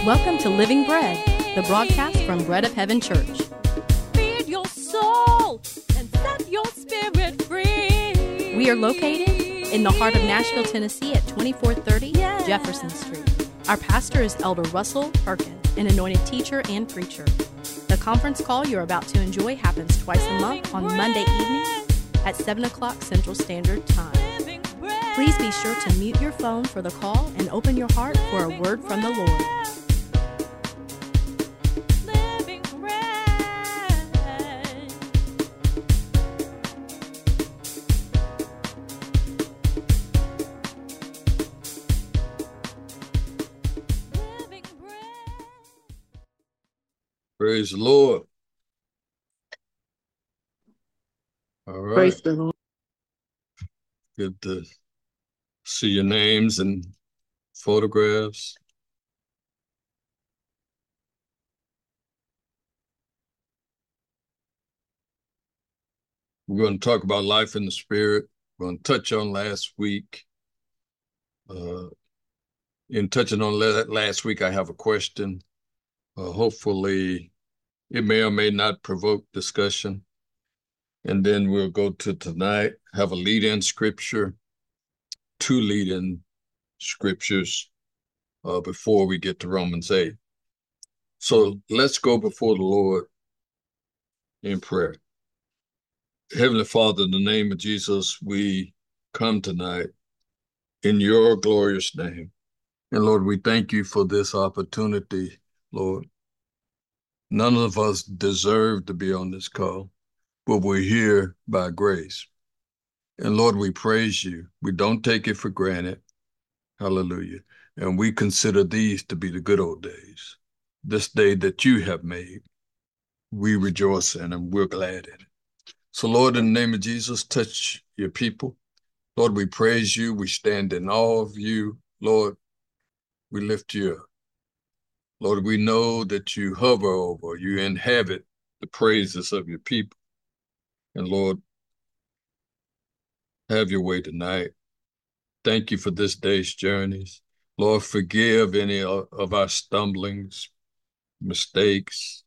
Welcome to Living Bread, the broadcast from Bread of Heaven Church. Feed your soul and set your spirit free. We are located in the heart of Nashville, Tennessee at 2430 Jefferson Street. Our pastor is Elder Russell Perkins, an anointed teacher and preacher. The conference call you're about to enjoy happens twice a month on Monday evenings at 7 o'clock Central Standard Time. Please be sure to mute your phone for the call and open your heart for a word from the Lord. Praise the Lord. All right. Praise the Lord. Good to see your names and photographs. We're going to talk about life in the Spirit. We're going to touch on last week. In touching on last week, I have a question. Hopefully, it may or may not provoke discussion. And then we'll go to tonight, have a lead-in scripture, two lead-in scriptures before we get to Romans 8. So let's go before the Lord in prayer. Heavenly Father, in the name of Jesus, we come tonight in your glorious name. And Lord, we thank you for this opportunity, Lord. None of us deserve to be on this call, but we're here by grace. And Lord, we praise you. We don't take it for granted. Hallelujah. And we consider these to be the good old days. This day that you have made, we rejoice in and we're glad in it. So Lord, in the name of Jesus, touch your people. Lord, we praise you. We stand in awe of you. Lord, we lift you up. Lord, we know that you hover over, you inhabit the praises of your people. And Lord, have your way tonight. Thank you for this day's journeys. Lord, forgive any of our stumblings, mistakes,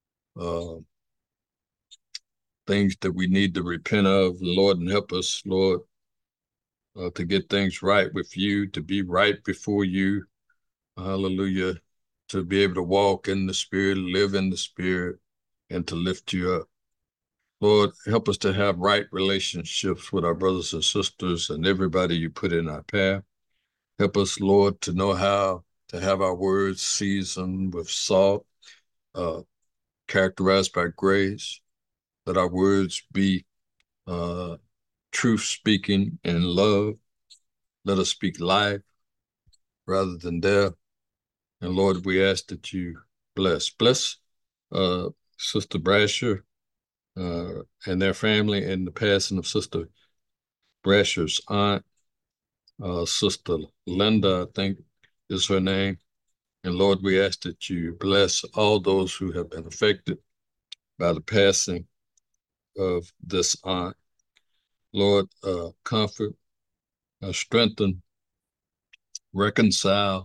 things that we need to repent of, Lord, and help us, Lord, to get things right with you, to be right before you. Hallelujah. To be able to walk in the Spirit, live in the Spirit, and to lift you up. Lord, help us to have right relationships with our brothers and sisters and everybody you put in our path. Help us, Lord, to know how to have our words seasoned with salt, characterized by grace. Let our words be truth-speaking and love. Let us speak life rather than death. And Lord, we ask that you bless Sister Brasher and their family in the passing of Sister Brasher's aunt, Sister Linda, I think is her name. And Lord, we ask that you bless all those who have been affected by the passing of this aunt. Lord, comfort, strengthen, reconcile,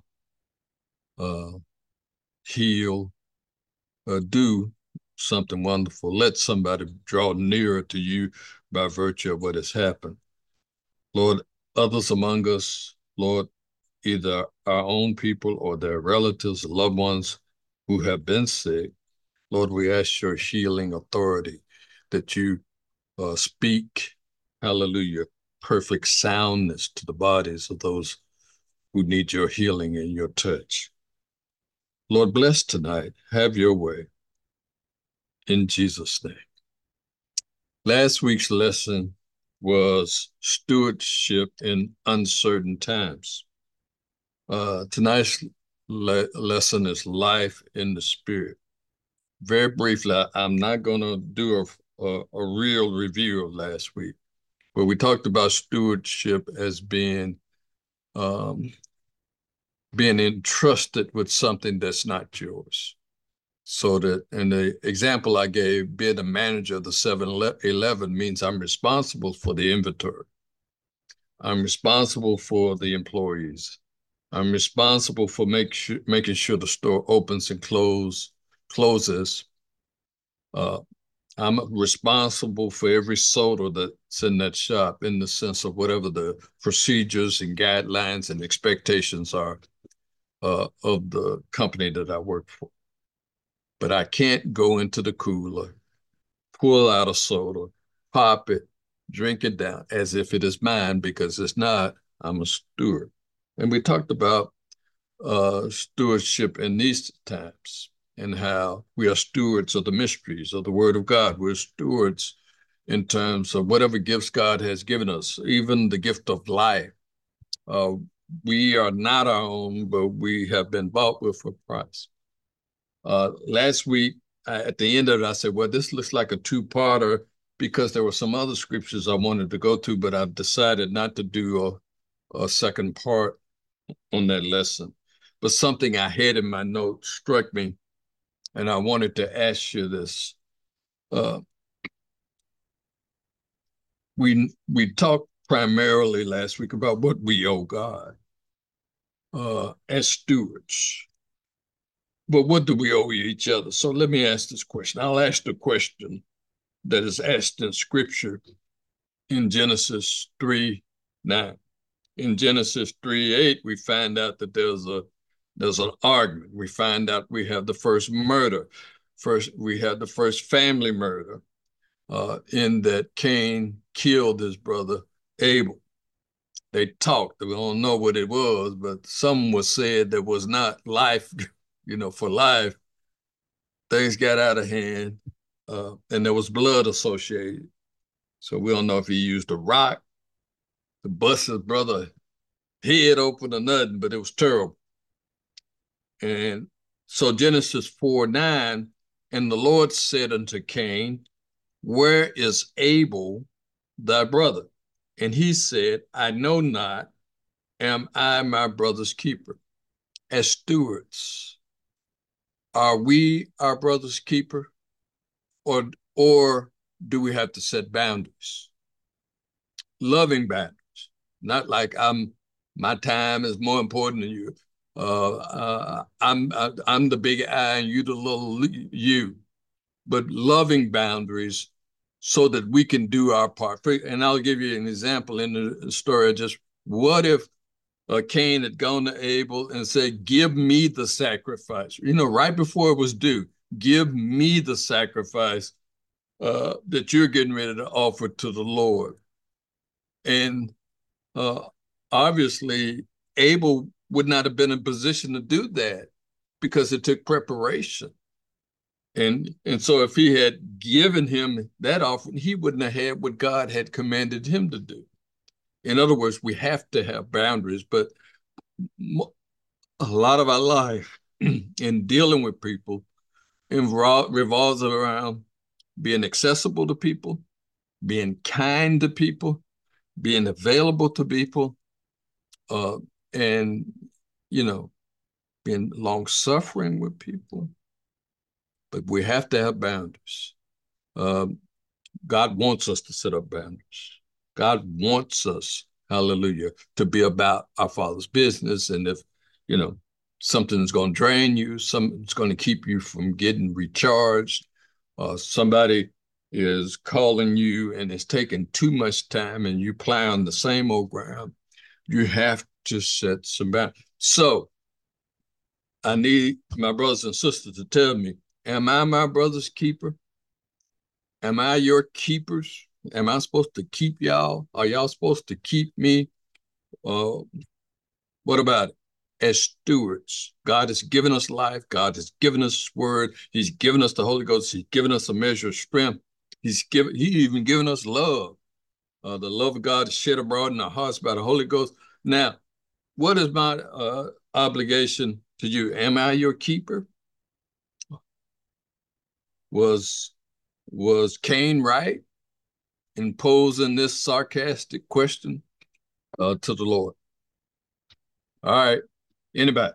heal, do something wonderful. Let somebody draw nearer to you by virtue of what has happened. Lord, others among us, Lord, either our own people or their relatives, loved ones who have been sick, Lord, we ask your healing authority that you speak, hallelujah, perfect soundness to the bodies of those who need your healing and your touch. Lord, bless tonight. Have your way. In Jesus' name. Last week's lesson was stewardship in uncertain times. Tonight's lesson is life in the Spirit. Very briefly, I'm not going to do a real review of last week, but we talked about stewardship as being entrusted with something that's not yours. So that, in the example I gave, being a manager of the 7-Eleven means I'm responsible for the inventory. I'm responsible for the employees. I'm responsible for making sure the store opens and closes. I'm responsible for every soda that's in that shop in the sense of whatever the procedures and guidelines and expectations are of the company that I work for. But I can't go into the cooler, pull out a soda, pop it, drink it down as if it is mine, because it's not. I'm a steward. And we talked about stewardship in these times and how we are stewards of the mysteries of the Word of God. We're stewards in terms of whatever gifts God has given us, even the gift of life. We are not our own, but we have been bought with a price. Last week, at the end of it, I said, well, this looks like a two-parter because there were some other scriptures I wanted to go to, but I've decided not to do a second part on that lesson. But something I had in my notes struck me, and I wanted to ask you this. We talked primarily last week about what we owe God as stewards. But what do we owe each other? So let me ask this question. I'll ask the question that is asked in Scripture in Genesis 3:9. In Genesis 3:8, we find out that there's an argument. We find out we have the first murder. First, we had the first family murder in that Cain killed his brother Abel. They talked. We don't know what it was, but some was said that was not life, for life. Things got out of hand, and there was blood associated. So we don't know if he used a rock to bust his brother head open or nothing, but it was terrible. And so Genesis 4:9, and the Lord said unto Cain, where is Abel, thy brother? And he said, I know not, am I my brother's keeper? As stewards, are we our brother's keeper? Or do we have to set boundaries? Loving boundaries, not like my time is more important than you. I'm the big I and you the little you, but loving boundaries so that we can do our part. And I'll give you an example in the story. Just what if Cain had gone to Abel and said, give me the sacrifice, right before it was due, give me the sacrifice that you're getting ready to offer to the Lord. And obviously, Abel would not have been in a position to do that because it took preparation. And so if he had given him that offering, he wouldn't have had what God had commanded him to do. In other words, we have to have boundaries, but a lot of our life in dealing with people revolves around being accessible to people, being kind to people, being available to people, and, being long-suffering with people. But we have to have boundaries. God wants us to set up boundaries. God wants us, hallelujah, to be about our Father's business. And if, something's going to drain you, something's going to keep you from getting recharged, somebody is calling you and it's taking too much time and you plow on the same old ground, you have to set some boundaries. So I need my brothers and sisters to tell me, am I my brother's keeper? Am I your keepers? Am I supposed to keep y'all? Are y'all supposed to keep me? What about it? As stewards, God has given us life. God has given us His word. He's given us the Holy Ghost. He's given us a measure of strength. He even given us love. The love of God is shed abroad in our hearts by the Holy Ghost. Now, what is my obligation to you? Am I your keeper? Was Cain right in posing this sarcastic question to the Lord? All right, anybody?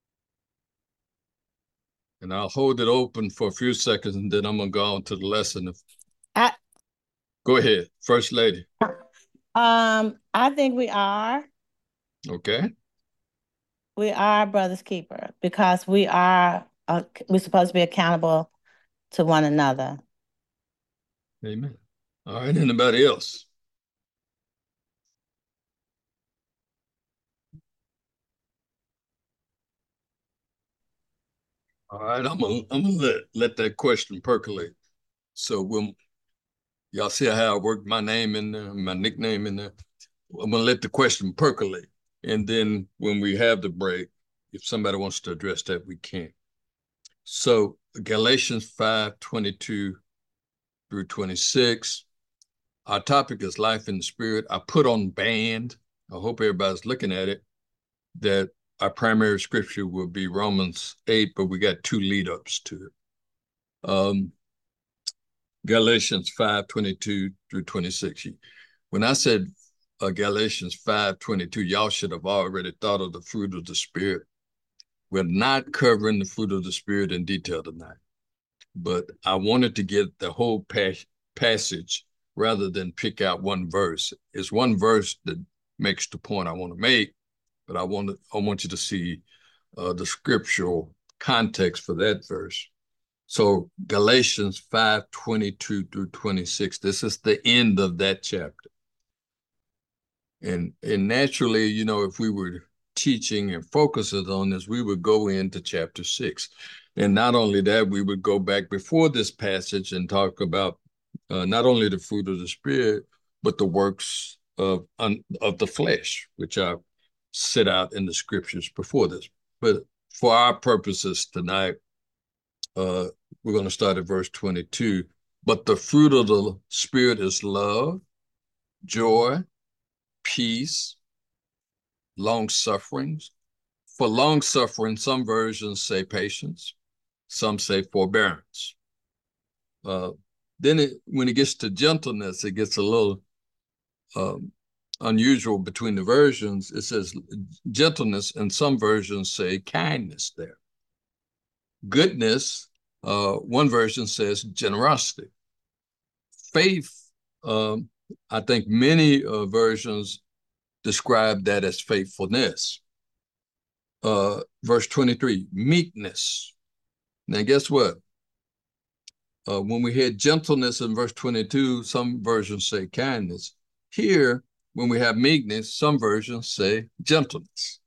And I'll hold it open for a few seconds, and then I'm gonna go on to the lesson. Go ahead, First Lady. I think we are. Okay. We are brother's keeper because we're supposed to be accountable to one another. Amen. All right, anybody else? All right, I'm gonna let that question percolate. So when y'all see how I worked my name in there, my nickname in there, I'm gonna let the question percolate. And then when we have the break, if somebody wants to address that, we can. So Galatians 5:22 through 26. Our topic is life in the spirit. I put on band. I hope everybody's looking at it, that our primary scripture will be Romans 8, but we got two lead ups to it. Galatians 5:22 through 26. When I said Galatians 5:22, y'all should have already thought of the fruit of the spirit. We're not covering the fruit of the spirit in detail tonight, but I wanted to get the whole passage rather than pick out one verse. It's one verse that makes the point I want to make, but I want you to see the scriptural context for that verse. So Galatians 5:22 through 26, this is the end of that chapter. And naturally, you know, if we were teaching and focusing on this, we would go into chapter 6. And not only that, we would go back before this passage and talk about not only the fruit of the spirit, but the works of the flesh, which I set out in the scriptures before this. But for our purposes tonight, we're going to start at verse 22. But the fruit of the spirit is love, joy, peace, long sufferings. For long suffering, some versions say patience, some say forbearance. Then when it gets to gentleness, it gets a little unusual between the versions. It says gentleness, and some versions say kindness there. Goodness, one version says generosity. Faith, I think many versions describe that as faithfulness. Verse 23, meekness. Now, guess what? When we had gentleness in verse 22, some versions say kindness. Here, when we have meekness, some versions say gentleness.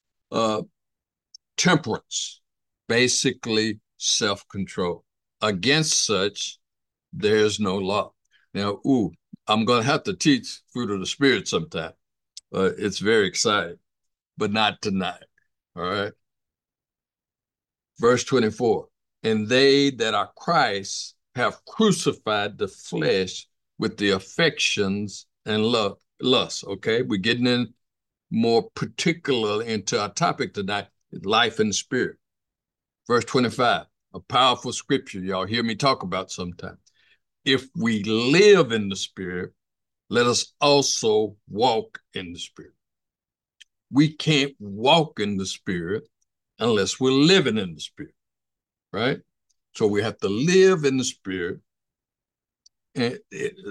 Temperance, basically self-control. Against such, there's no law. Now, I'm going to have to teach fruit of the spirit sometime. It's very exciting, but not tonight. All right. Verse 24, and they that are Christ have crucified the flesh with the affections and lust. Okay, we're getting in more particularly into our topic tonight, life and spirit. Verse 25, a powerful scripture y'all hear me talk about sometime. If we live in the spirit, let us also walk in the spirit. We can't walk in the spirit unless we're living in the spirit, right? So we have to live in the spirit and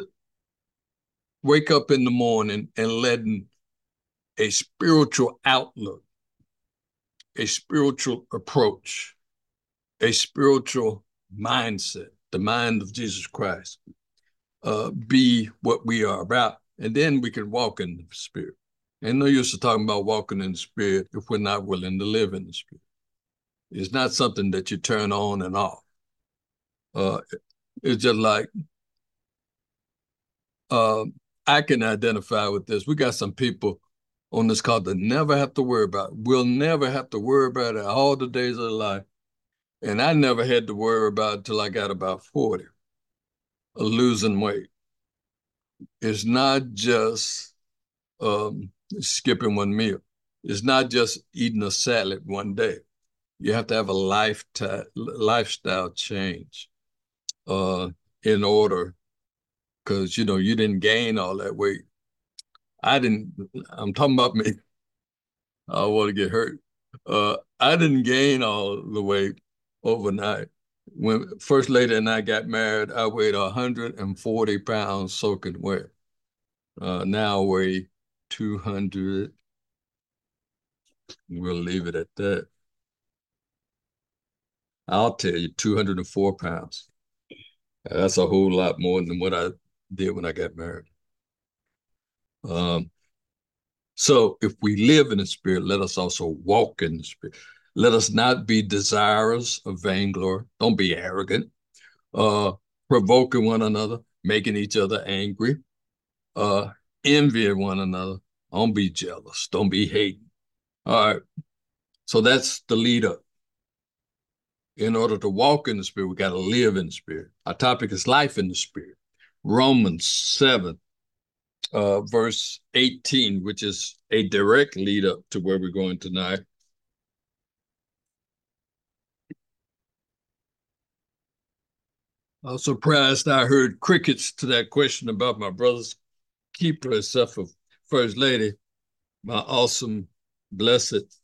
wake up in the morning and letting a spiritual outlook, a spiritual approach, a spiritual mindset, the mind of Jesus Christ, be what we are about. And then we can walk in the spirit. Ain't no use of talking about walking in the spirit if we're not willing to live in the spirit. It's not something that you turn on and off. It's just like, I can identify with this. We got some people on this call that never have to worry about it. We'll never have to worry about it all the days of their life. And I never had to worry about it till I got about 40, of losing weight. It's not just skipping one meal. It's not just eating a salad one day. You have to have a lifestyle change in order, because, you know, you didn't gain all that weight. I'm talking about me. I don't want to get hurt. I didn't gain all the weight overnight. When First Lady and I got married, I weighed 140 pounds soaking wet. Now I weigh 200. We'll leave it at that. I'll tell you, 204 pounds. That's a whole lot more than what I did when I got married. So if we live in the Spirit, let us also walk in the Spirit. Let us not be desirous of vainglory. Don't be arrogant, provoking one another, making each other angry, envying one another. Don't be jealous. Don't be hating. All right. So that's the lead up. In order to walk in the Spirit, we got to live in the Spirit. Our topic is life in the Spirit. Romans 7, verse 18, which is a direct lead up to where we're going tonight. I was surprised I heard crickets to that question about my brother's keeper, except for First Lady, my awesome, blessed,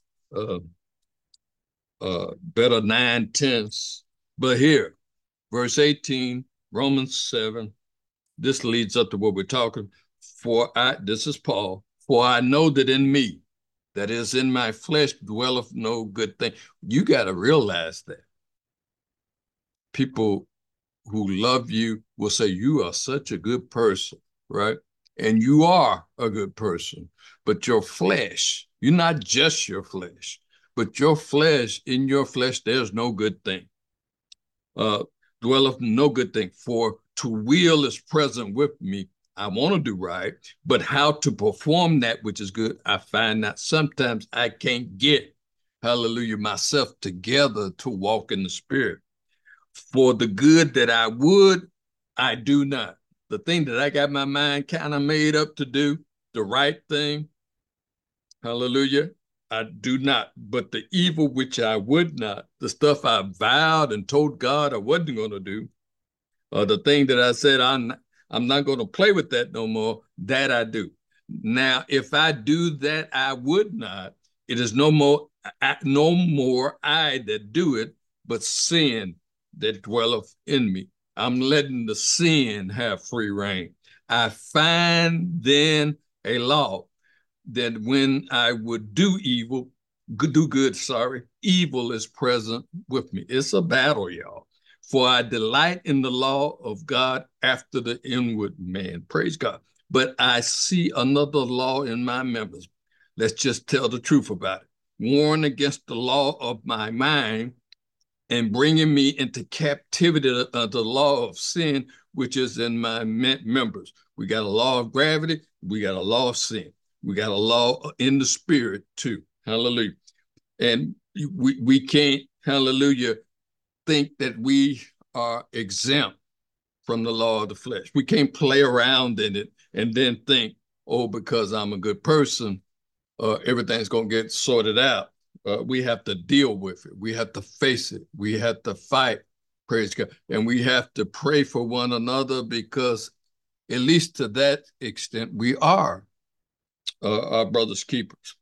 better 9/10. But here, verse 18, Romans 7, this leads up to what we're talking. This is Paul, for I know that in me, that is in my flesh, dwelleth no good thing. You got to realize that. People who love you will say, you are such a good person, right? And you are a good person, but your flesh, you're not just your flesh, but your flesh, in your flesh, there's no good thing. Dwelleth no good thing, for to will is present with me. I want to do right, but how to perform that which is good, I find that sometimes I can't get, hallelujah, myself together to walk in the Spirit. For the good that I would, I do not. The thing that I got my mind kind of made up to do, the right thing, hallelujah, I do not. But the evil which I would not, the stuff I vowed and told God I wasn't going to do, the thing that I said I'm not going to play with that no more, that I do. Now, if I do that I would not, it is no more I that do it, but sin that dwelleth in me. I'm letting the sin have free reign. I find then a law that when I would do evil, evil is present with me. It's a battle, y'all. For I delight in the law of God after the inward man. Praise God. But I see another law in my members. Let's just tell the truth about it. Warn against the law of my mind and bringing me into captivity of the law of sin, which is in my members. We got a law of gravity. We got a law of sin. We got a law in the Spirit too. Hallelujah. And we can't, hallelujah, think that we are exempt from the law of the flesh. We can't play around in it and then think, oh, because I'm a good person, everything's going to get sorted out. We have to deal with it. We have to face it. We have to fight, praise God. And we have to pray for one another because at least to that extent, we are our brother's keepers.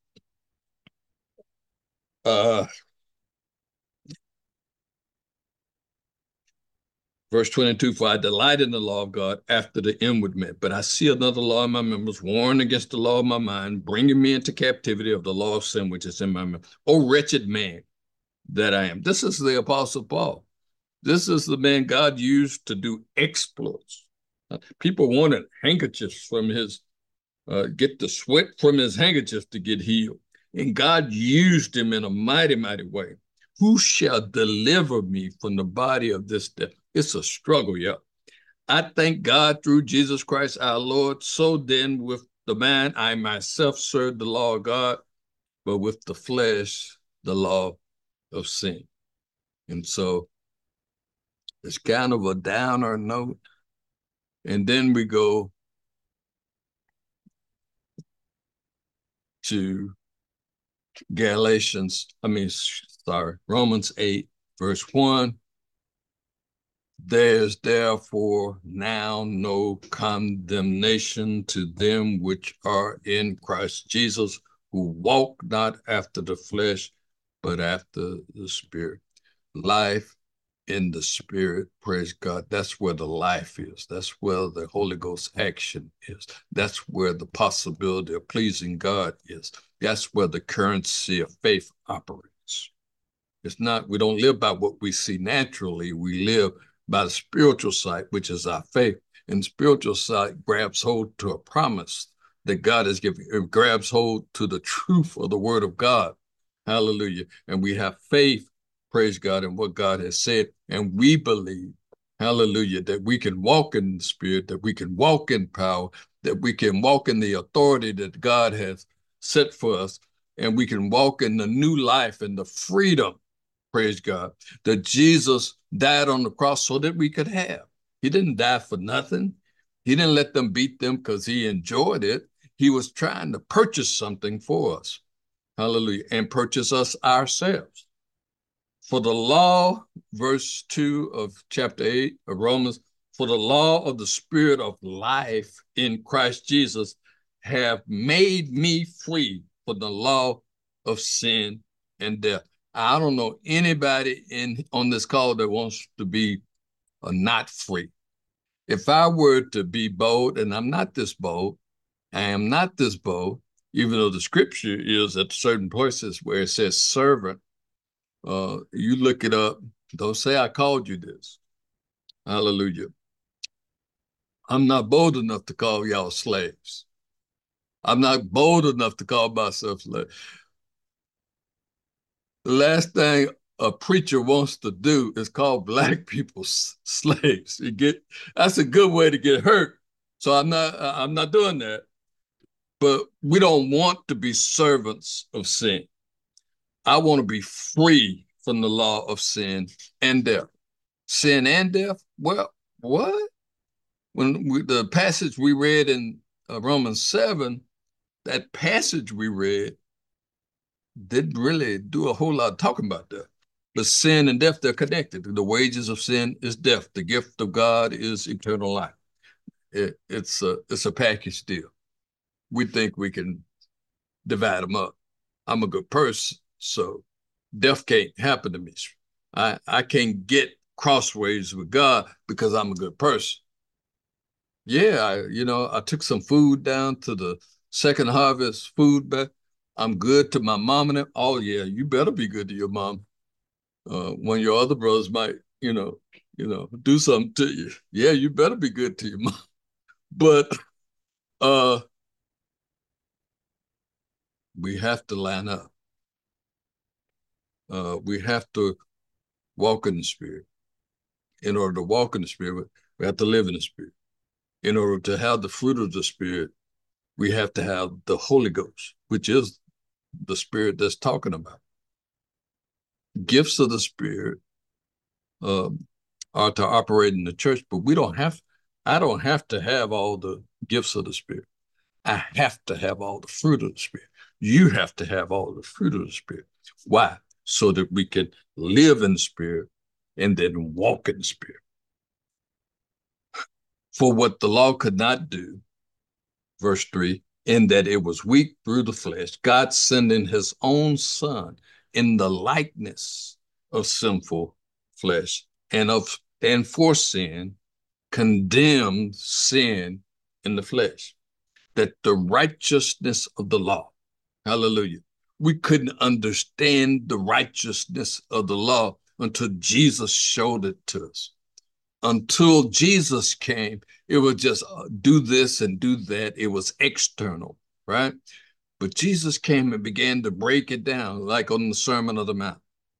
Verse 22, for I delight in the law of God after the inward man, but I see another law in my members, warring against the law of my mind, bringing me into captivity of the law of sin, which is in my members. O wretched man that I am. This is the Apostle Paul. This is the man God used to do exploits. People wanted handkerchiefs from his, get the sweat from his handkerchief to get healed. And God used him in a mighty, mighty way. Who shall deliver me from the body of this death? It's a struggle, yeah. I thank God through Jesus Christ our Lord. So then with the mind, I myself serve the law of God, but with the flesh, the law of sin. And so it's kind of a downer note. And then we go to Romans 8, verse 1. There's therefore now no condemnation to them which are in Christ Jesus, who walk not after the flesh, but after the Spirit. Life in the Spirit, praise God, that's where the life is. That's where the Holy Ghost action is. That's where the possibility of pleasing God is. That's where the currency of faith operates. It's not, we don't live by what we see naturally. We live by the spiritual sight, which is our faith. And spiritual sight grabs hold to a promise that God has given. It grabs hold to the truth of the word of God. Hallelujah. And we have faith, praise God, in what God has said. And we believe, hallelujah, that we can walk in the Spirit, that we can walk in power, that we can walk in the authority that God has set for us. And we can walk in the new life and the freedom, praise God, that Jesus died on the cross so that we could have. He didn't die for nothing. He didn't let them beat them because he enjoyed it. He was trying to purchase something for us. Hallelujah. And purchase us ourselves. For the law, verse 2 of chapter 8 of Romans, for the law of the Spirit of life in Christ Jesus have made me free from the law of sin and death. I don't know anybody on this call that wants to be not free. If I were to be bold, and I'm not this bold, I am not this bold, even though the scripture is at certain places where it says servant. You look it up. Don't say I called you this. Hallelujah. I'm not bold enough to call y'all slaves. I'm not bold enough to call myself slave. The last thing a preacher wants to do is call black people slaves. That's a good way to get hurt. So I'm not doing that. But we don't want to be servants of sin. I want to be free from the law of sin and death. Sin and death? Well, what? The passage we read in Romans 7, that passage we read didn't really do a whole lot of talking about that. But sin and death, they're connected. The wages of sin is death. The gift of God is eternal life. It's a package deal. We think we can divide them up. I'm a good person, so death can't happen to me. I can't get crossways with God because I'm a good person. Yeah, I took some food down to the Second Harvest food bank. I'm good to my mom and them. Oh yeah, you better be good to your mom. When your other brothers might, do something to you. Yeah, you better be good to your mom. But we have to line up. We have to walk in the Spirit. In order to walk in the Spirit, we have to live in the Spirit. In order to have the fruit of the Spirit, we have to have the Holy Ghost, which is the Spirit that's talking about. Gifts of the Spirit are to operate in the church, but I don't have to have all the gifts of the Spirit. I have to have all the fruit of the Spirit. You have to have all the fruit of the Spirit. Why? So that we can live in the Spirit and then walk in the Spirit. For what the law could not do, verse 3, in that it was weak through the flesh, God sending his own Son in the likeness of sinful flesh and for sin, condemned sin in the flesh, that the righteousness of the law, hallelujah, we couldn't understand the righteousness of the law until Jesus showed it to us. Until Jesus came, it was just do this and do that. It was external, right? But Jesus came and began to break it down, like on the Sermon on the Mount,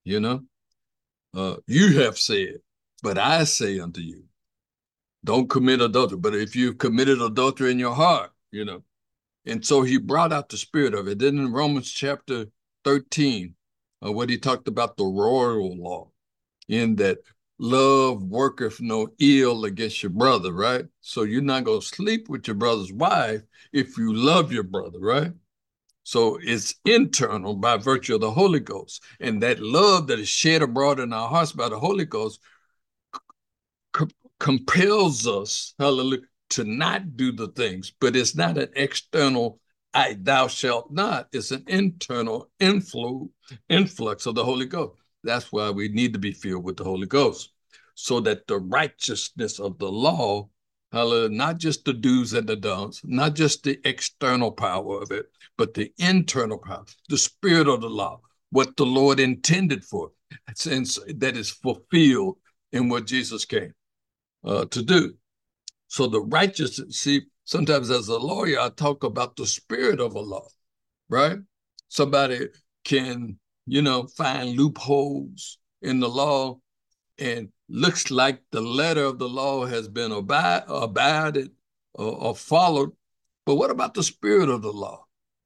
you have said, but I say unto you, don't commit adultery. But if you've committed adultery in your heart, and so he brought out the spirit of it. Then in Romans chapter 13, what he talked about the royal law, in that love worketh no ill against your brother, right? So you're not going to sleep with your brother's wife if you love your brother, right? So it's internal by virtue of the Holy Ghost. And that love that is shed abroad in our hearts by the Holy Ghost compels us, hallelujah, to not do the things. But it's not an external, thou shalt not. It's an internal influx of the Holy Ghost. That's why we need to be filled with the Holy Ghost. so that the righteousness of the law, hallelujah, not just the do's and the don'ts, not just the external power of it, but the internal power, the spirit of the law, what the Lord intended for, since that is fulfilled in what Jesus came to do. So the righteousness, see, sometimes as a lawyer, I talk about the spirit of a law, right? Somebody can, find loopholes in the law and looks like the letter of the law has been abided or followed. But what about the spirit of the law?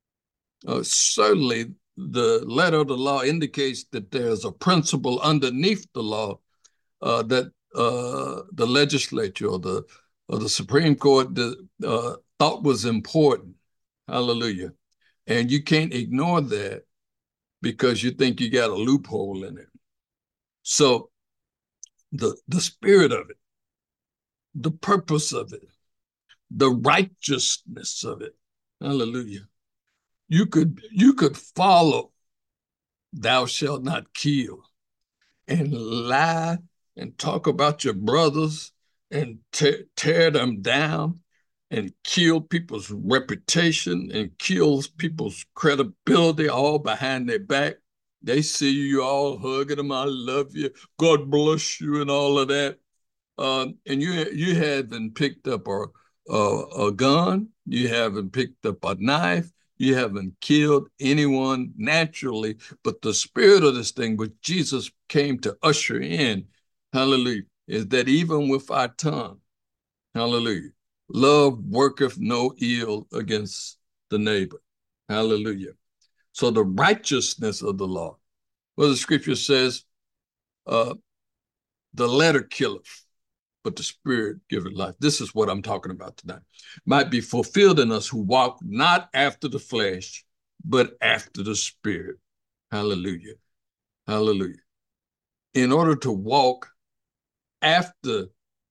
Certainly, the letter of the law indicates that there's a principle underneath the law that the legislature or the Supreme Court thought was important. Hallelujah. And you can't ignore that because you think you got a loophole in it. So the spirit of it, the purpose of it, the righteousness of it, hallelujah. You could follow thou shalt not kill and lie and talk about your brothers and tear them down and kill people's reputation and kills people's credibility all behind their back. They see you all hugging them, I love you, God bless you, and all of that. And you haven't picked up a gun, you haven't picked up a knife, you haven't killed anyone naturally, but the spirit of this thing, which Jesus came to usher in, hallelujah, is that even with our tongue, hallelujah, love worketh no ill against the neighbor. Hallelujah. So the righteousness of the law, well, the scripture says, the letter killeth, but the spirit giveth life. This is what I'm talking about tonight. Might be fulfilled in us who walk not after the flesh, but after the spirit. Hallelujah. Hallelujah. In order to walk after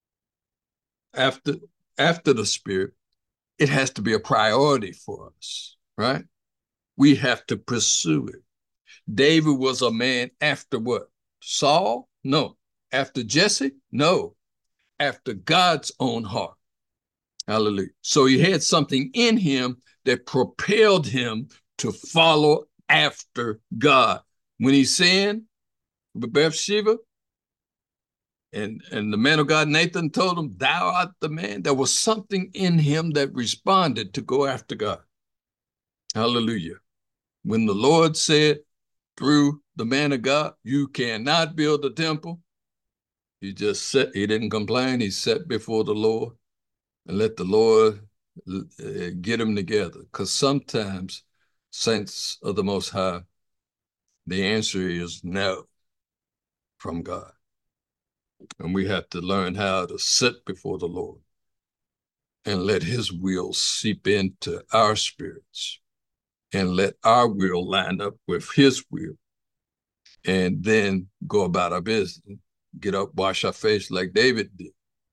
the spirit, it has to be a priority for us, right? We have to pursue it. David was a man after what? Saul? No. After Jesse? No. After God's own heart. Hallelujah. So he had something in him that propelled him to follow after God. When he sinned with Bathsheba, and the man of God, Nathan, told him, thou art the man. There was something in him that responded to go after God. Hallelujah. When the Lord said through the man of God, you cannot build a temple, he just sat, he didn't complain. He sat before the Lord and let the Lord get him together. Because sometimes, saints of the Most High, the answer is no from God. And we have to learn how to sit before the Lord and let his will seep into our spirits and let our will line up with his will, and then go about our business, get up, wash our face like David did.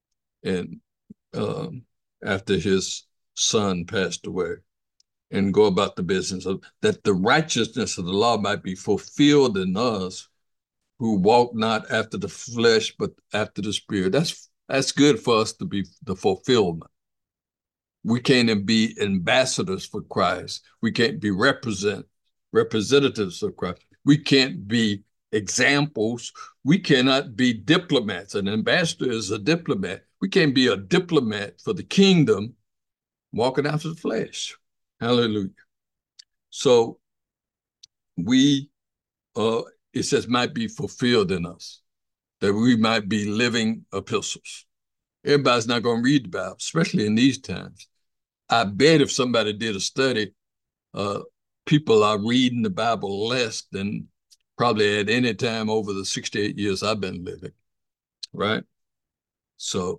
And after his son passed away, and go about the business of that the righteousness of the law might be fulfilled in us who walk not after the flesh, but after the spirit. That's good for us to be the fulfillment. We can't be ambassadors for Christ. We can't be representatives of Christ. We can't be examples. We cannot be diplomats. An ambassador is a diplomat. We can't be a diplomat for the kingdom walking after the flesh. Hallelujah. So it says, might be fulfilled in us, that we might be living epistles. Everybody's not going to read the Bible, especially in these times. I bet if somebody did a study, people are reading the Bible less than probably at any time over the 68 years I've been living, right? So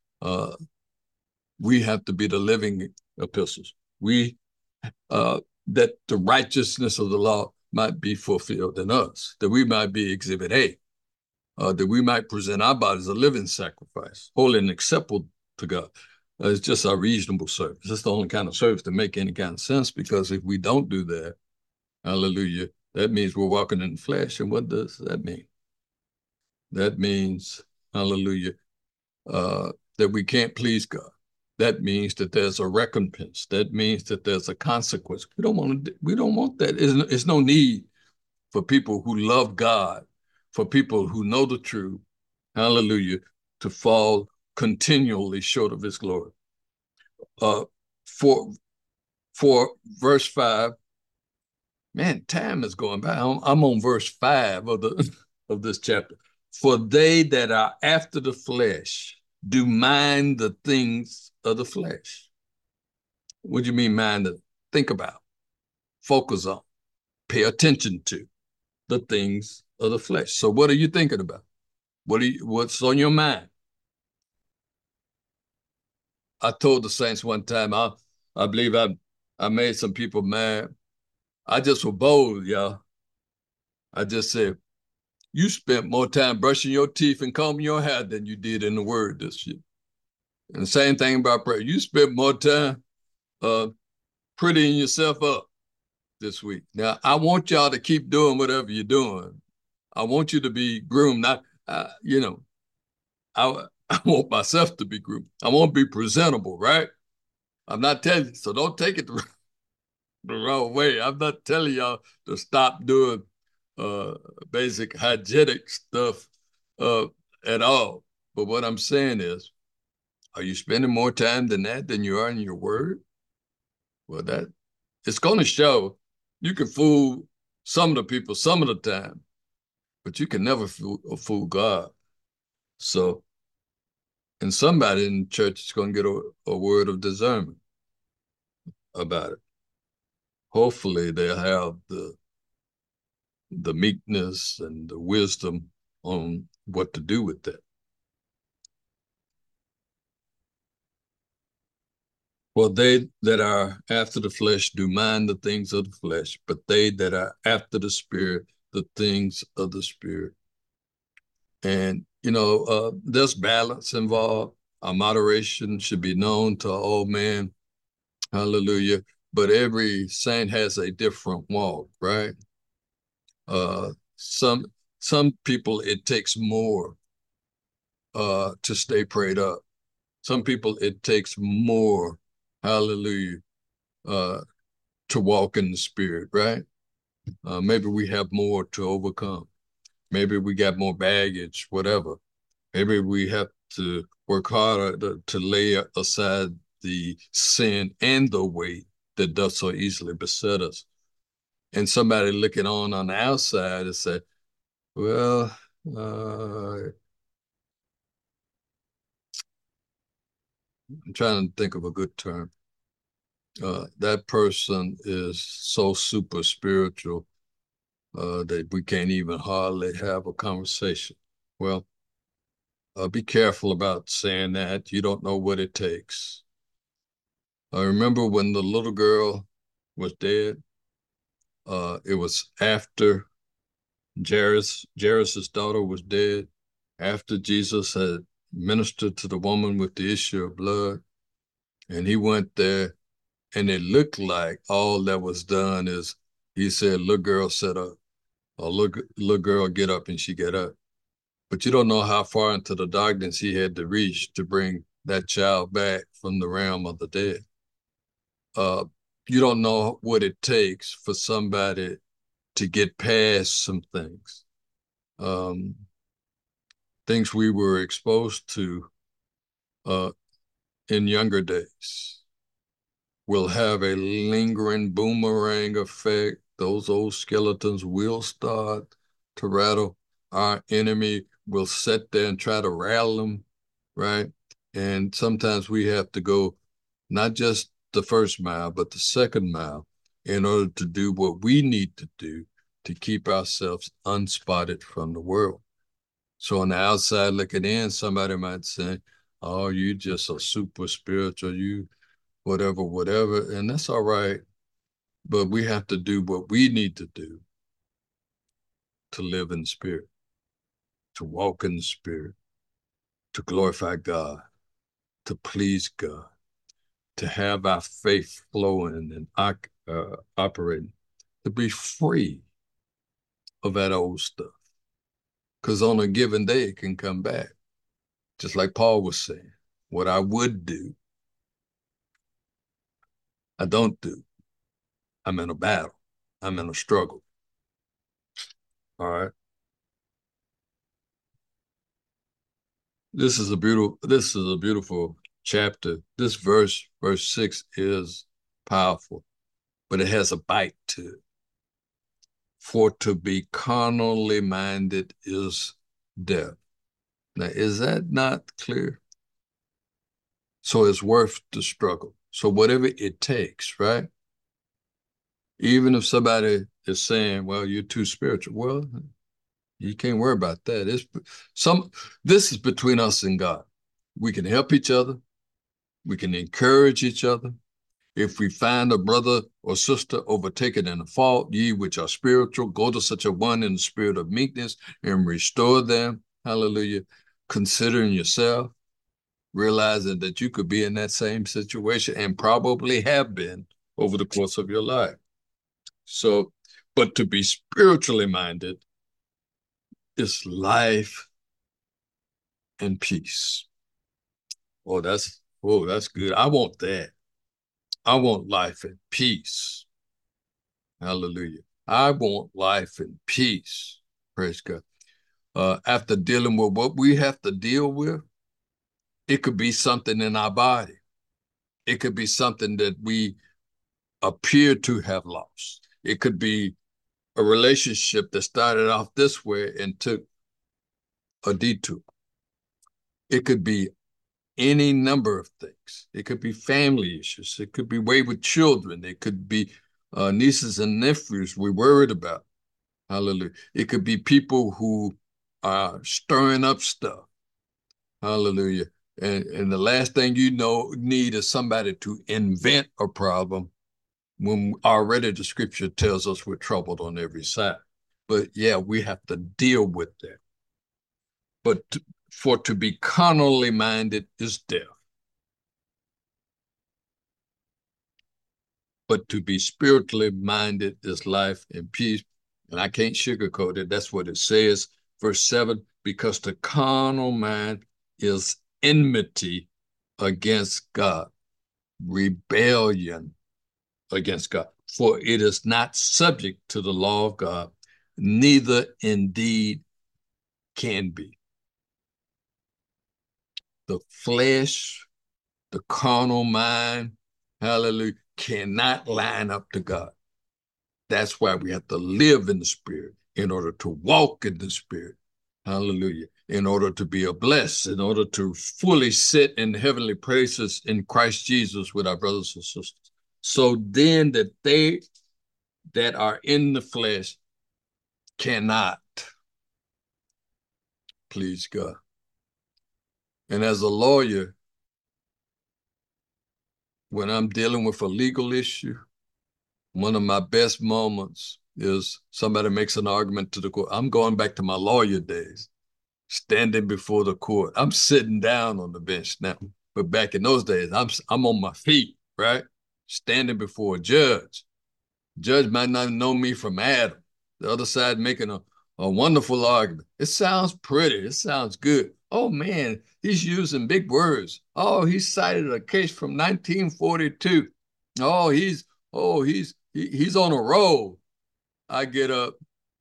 we have to be the living epistles. That the righteousness of the law might be fulfilled in us, that we might be exhibit A, that we might present our bodies a living sacrifice, holy and acceptable to God. It's just our reasonable service. It's the only kind of service to make any kind of sense, because if we don't do that, hallelujah, that means we're walking in the flesh. And what does that mean? That means hallelujah, that we can't please God. That means that there's a recompense. That means that there's a consequence. We don't want that. There's no need for people who love God, for people who know the truth, hallelujah, to fall continually short of his glory. For verse 5, man, time is going by. I'm on verse 5 of this chapter. For they that are after the flesh do mind the things of the flesh. What do you mean mind? Think about, focus on, pay attention to the things of the flesh. So what are you thinking about? What's on your mind? I told the saints one time, I believe I made some people mad. I just was bold, y'all. I just said, you spent more time brushing your teeth and combing your hair than you did in the word this year. And the same thing about prayer. You spent more time prettying yourself up this week. Now, I want y'all to keep doing whatever you're doing. I want you to be groomed. I want myself to be groomed. I want to be presentable, right? I'm not telling you, so don't take it the wrong way. I'm not telling y'all to stop doing basic hygienic stuff at all. But what I'm saying is, are you spending more time than you are in your word? Well, it's going to show. You can fool some of the people some of the time, but you can never fool God. So, and somebody in church is going to get a word of discernment about it. Hopefully they'll have the meekness and the wisdom on what to do with that. For they that are after the flesh do mind the things of the flesh, but they that are after the Spirit, the things of the Spirit. And, there's balance involved. Our moderation should be known to all men. Hallelujah. But every saint has a different walk, right? Some people, it takes more to stay prayed up. Some people, it takes more, hallelujah, to walk in the Spirit, right? Maybe we have more to overcome. Maybe we got more baggage, whatever. Maybe we have to work harder to lay aside the sin and the weight that does so easily beset us. And somebody looking on the outside and say, well, I'm trying to think of a good term. That person is so super spiritual that we can't even hardly have a conversation. Well, be careful about saying that. You don't know what it takes. I remember when the little girl was dead. It was after Jairus' daughter was dead, after Jesus had ministered to the woman with the issue of blood, and he went there, and it looked like all that was done is he said, little girl, sit up, or little girl, get up, and she get up. But you don't know how far into the darkness he had to reach to bring that child back from the realm of the dead. You don't know what it takes for somebody to get past some things. Things we were exposed to in younger days will have a lingering boomerang effect. Those old skeletons will start to rattle. Our enemy will sit there and try to rattle them, right? And sometimes we have to go not just the first mile, but the second mile in order to do what we need to do to keep ourselves unspotted from the world. So on the outside looking in, somebody might say, oh, you just a super spiritual, you whatever. And that's all right. But we have to do what we need to do to live in the Spirit, to walk in the Spirit, to glorify God, to please God, to have our faith flowing and operating, to be free of that old stuff. Because on a given day, it can come back. Just like Paul was saying, what I would do, I don't do. I'm in a battle. I'm in a struggle. All right. This is a beautiful chapter. This verse 6 is powerful, but it has a bite to it. For to be carnally minded is death. Now, is that not clear? So it's worth the struggle. So whatever it takes, right? Even if somebody is saying, well, you're too spiritual. Well, you can't worry about that. This is between us and God. We can help each other. We can encourage each other. If we find a brother or sister overtaken in a fault, ye which are spiritual, go to such a one in the spirit of meekness and restore them. Hallelujah. Considering yourself, realizing that you could be in that same situation and probably have been over the course of your life. So, but to be spiritually minded is life and peace. Oh, that's good. I want that. I want life and peace. Hallelujah. I want life and peace. Praise God. After dealing with what we have to deal with, it could be something in our body. It could be something that we appear to have lost. It could be a relationship that started off this way and took a detour. It could be any number of things. It could be family issues. It could be wayward children. It could be nieces and nephews we're worried about. Hallelujah. It could be people who are stirring up stuff. Hallelujah. And the last thing you need is somebody to invent a problem when already the scripture tells us we're troubled on every side. But yeah, we have to deal with that. But for to be carnally minded is death. But to be spiritually minded is life and peace. And I can't sugarcoat it. That's what it says. Verse 7, because the carnal mind is enmity against God, rebellion against God. For it is not subject to the law of God, neither indeed can be. The flesh, the carnal mind, hallelujah, cannot line up to God. That's why we have to live in the Spirit in order to walk in the Spirit. Hallelujah. In order to be a blessed, in order to fully sit in heavenly places in Christ Jesus with our brothers and sisters. So then that they that are in the flesh cannot please God. And as a lawyer, when I'm dealing with a legal issue, one of my best moments is somebody makes an argument to the court. I'm going back to my lawyer days, standing before the court. I'm sitting down on the bench now, but back in those days, I'm on my feet, right? Standing before a judge. Judge might not know me from Adam. The other side making a wonderful argument. It sounds pretty. It sounds good. Oh man, he's using big words. Oh, he cited a case from 1942. He's on a roll. I get up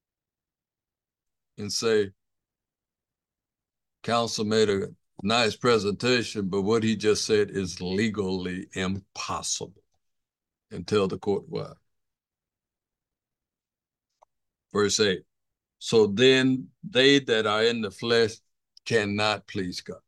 and say, counsel made a nice presentation, but what he just said is legally impossible. And tell the court why. Verse 8. So then they that are in the flesh cannot please God.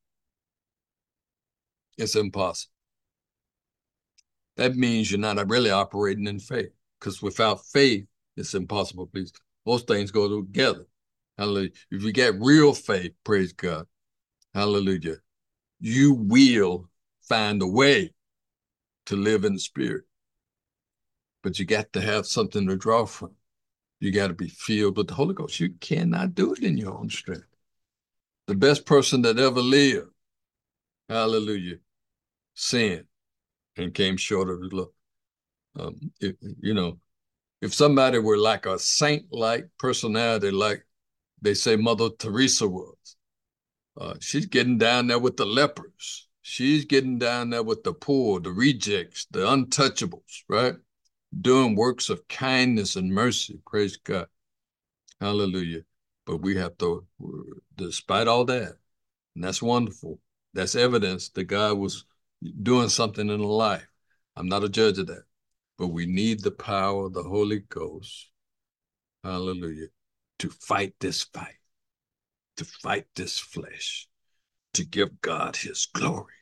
It's impossible. That means you're not really operating in faith, because without faith, it's impossible to please. Those things go together. Hallelujah. If you get real faith, praise God, hallelujah, you will find a way to live in the Spirit. But you got to have something to draw from. You got to be filled with the Holy Ghost. You cannot do it in your own strength. The best person that ever lived, hallelujah, sinned and came short of his love. If somebody were like a saint-like personality, like they say Mother Teresa was, She's getting down there with the lepers. She's getting down there with the poor, the rejects, the untouchables, right? Doing works of kindness and mercy. Praise God. Hallelujah. But we have to, despite all that, and that's wonderful. That's evidence that God was doing something in her life. I'm not a judge of that, but we need the power of the Holy Ghost. Hallelujah. To fight this fight, to fight this flesh, to give God his glory.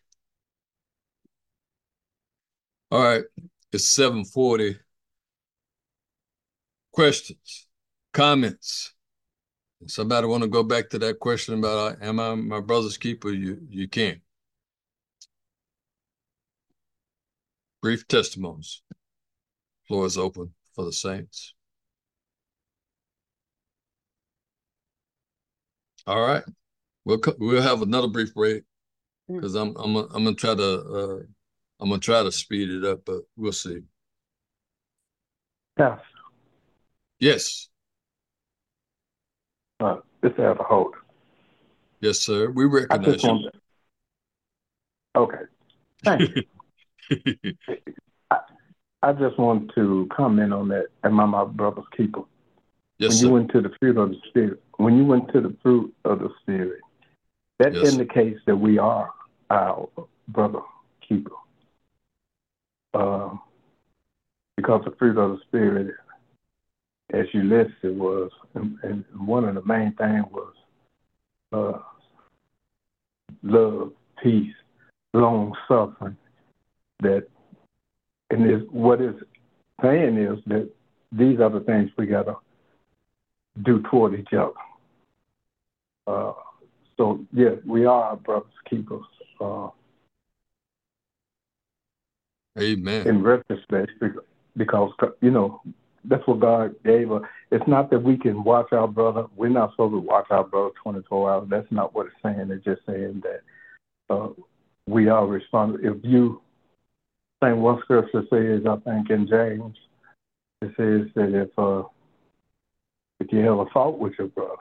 All right, it's 7:40. Questions, comments. Somebody want to go back to that question about, am I my brother's keeper? You can. Brief testimonies. Floor is open for the saints. All right, we'll have another brief break because I'm gonna try to speed it up, but we'll see. Yes. Yes. This is Elder Holt. Yes, sir. We recognize you. Okay. Thank you. I just want to comment on that. Am I my brother's keeper? Yes, when sir. you went to the fruit of the Spirit, when you went to the fruit of the Spirit, that Yes. indicates that we are our brother keeper. Because the fruit of the Spirit, as you listed, was, and one of the main things was love, peace, long suffering. What it's saying is that these are the things we gotta do toward each other. So yeah, we are our brother's keepers. Amen. In retrospect, because that's what God gave us. It's not that we can watch our brother. We're not supposed to watch our brother 24 hours. That's not what it's saying. It's just saying that we are responsible. If you think one scripture says, I think in James, it says that if you have a fault with your brother,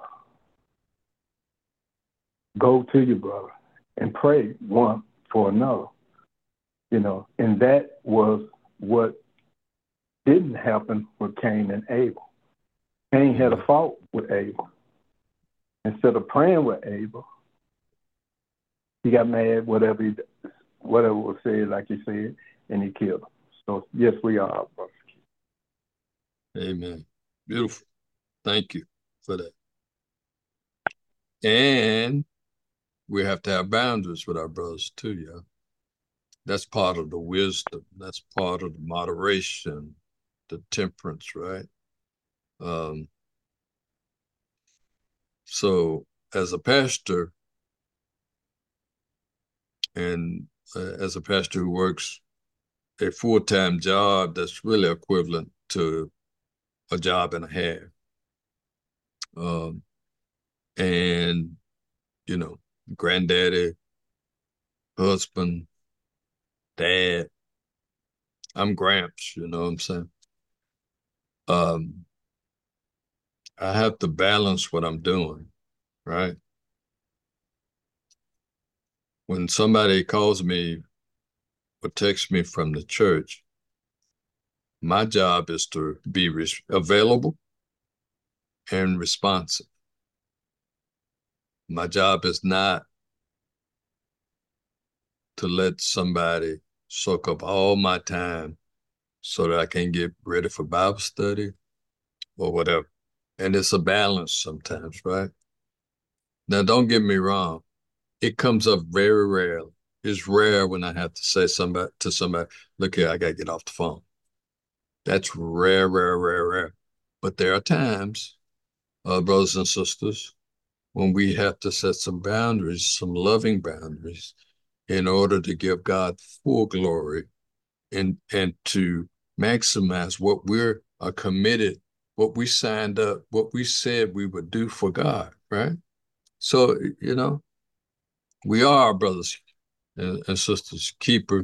go to your brother and pray one for another. And that was what didn't happen with Cain and Abel. Cain had a fault with Abel. Instead of praying with Abel, he got mad, whatever was said, like you said, and he killed him. So yes, we are our brothers. Amen. Beautiful. Thank you for that. And we have to have boundaries with our brothers too, yeah. That's part of the wisdom. That's part of the moderation, the temperance, right? So as a pastor, and as a pastor who works a full-time job that's really equivalent to a job and a half, and granddaddy, husband, dad, I'm Gramps, you know what I'm saying? I have to balance what I'm doing, right? When somebody calls me or texts me from the church, my job is to be available and responsive. My job is not to let somebody soak up all my time so that I can get ready for Bible study or whatever. And it's a balance sometimes, right? Now, don't get me wrong. It comes up very rarely. It's rare when I have to say to somebody, look here, I got to get off the phone. That's rare, rare, rare, rare. But there are times, brothers and sisters, when we have to set some boundaries, some loving boundaries, in order to give God full glory and to maximize what we're committed, what we signed up, what we said we would do for God, right? So, we are our brothers and sisters, keepers.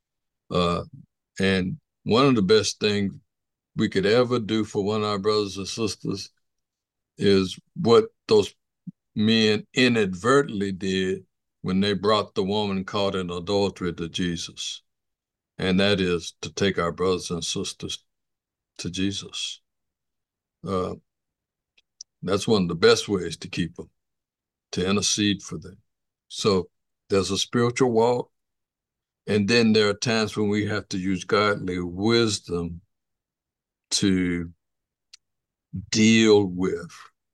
And one of the best things we could ever do for one of our brothers and sisters is what those men inadvertently did when they brought the woman caught in adultery to Jesus. And that is to take our brothers and sisters to Jesus. That's one of the best ways to keep them, to intercede for them. So there's a spiritual walk. And then there are times when we have to use godly wisdom to deal with